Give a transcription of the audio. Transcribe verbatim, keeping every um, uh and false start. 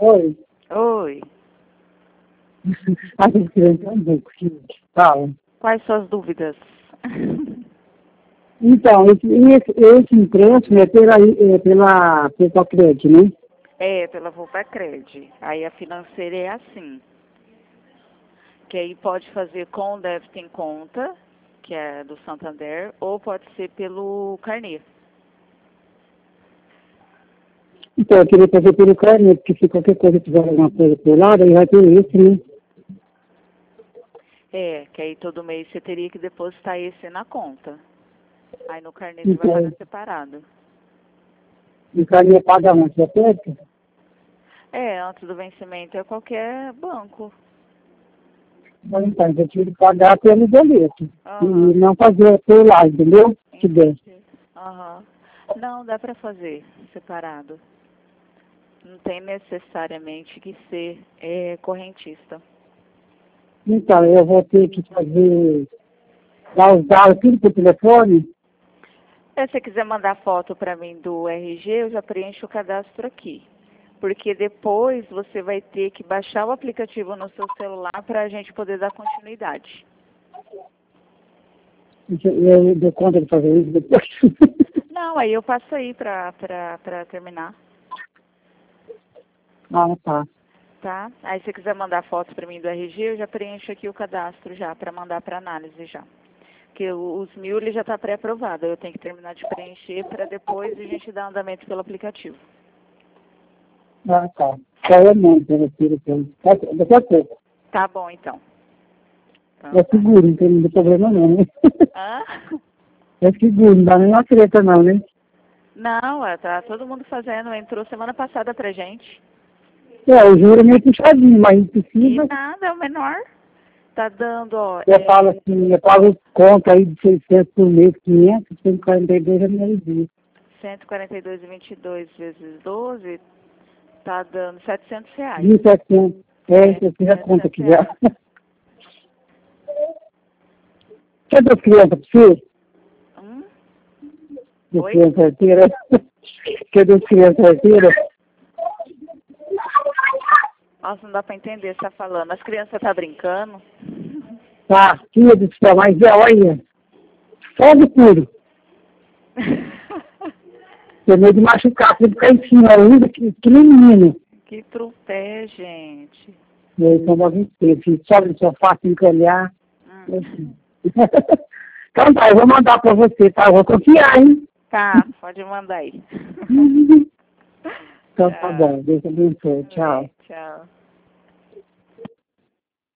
Oi. Oi. A gente queria entender o que fala. Quais suas dúvidas? Então, esse, esse, esse empréstimo é pela, é pela Petacred, né? É, pela Volpacred. Aí a financeira é assim. Que aí pode fazer com o débito em conta, que é do Santander, ou pode ser pelo carnê. Então, eu queria fazer pelo carnê, porque se qualquer coisa tiver alguma coisa por lá, daí vai ter esse, né? É, que aí todo mês você teria que depositar esse na conta. Aí no carnê você Então, vai pagar separado. o carnê paga onde? É perto? É, antes do vencimento é qualquer banco. Mas então, eu tive que pagar pelo boleto. Aham. E não fazer por lá, entendeu? Se der. Aham. Não, dá pra fazer separado. Não tem necessariamente que ser é, correntista. Então, eu vou ter que fazer, dar os dados tudo por telefone. É, se você quiser mandar foto pra mim do R G, eu já preencho o cadastro aqui. Porque depois você vai ter que baixar o aplicativo no seu celular para a gente poder dar continuidade. Eu dou conta de fazer isso depois. Não, aí eu passo aí pra, pra, pra terminar, Ah, tá. tá? Aí se você quiser mandar foto pra mim do R G, eu já preencho aqui o cadastro já, pra mandar pra análise já. Porque o- os mil ele já tá pré-aprovado, eu tenho que terminar de preencher para depois a gente dar andamento pelo aplicativo. Ah, tá. Só é muito, né, filho? Daqui a pouco. Tá bom, então. Então É tá. seguro, não tem problema não, né? Hã? É seguro, não dá nem uma treta não, né? Não, é, tá todo mundo fazendo, entrou semana passada pra gente. É, o juro é meio puxadinho, mas não E precisa. nada, é o menor. Tá dando, ó, Eu é, falo assim, eu pago conta aí de seiscentos por mês, quinhentos, cento e quarenta e dois é meio dia. cento e quarenta e dois e vinte e dois vezes doze, tá dando setecentos reais. mil e setecentos. É, É, eu fiz a conta setecentos aqui já. reais. Quer duas crianças pra você? Hum? Duas Oi? crianças arteiras? Quer duas crianças arteiras? Nossa, não dá pra entender, você tá falando. As crianças tá brincando? Tá, filha do céu, mas é, olha, fogo puro. Tem medo de machucar, tem que ficar em cima, ainda que, que nem menino. Que trupé, gente. E aí, são nove filhos, sobe no sofá, tem que olhar. Hum. Assim. Então tá, eu vou mandar pra você, tá? Eu vou confiar, hein? Tá, pode mandar aí. Então tá bom, Deus abençoe, tchau. Bem, tchau.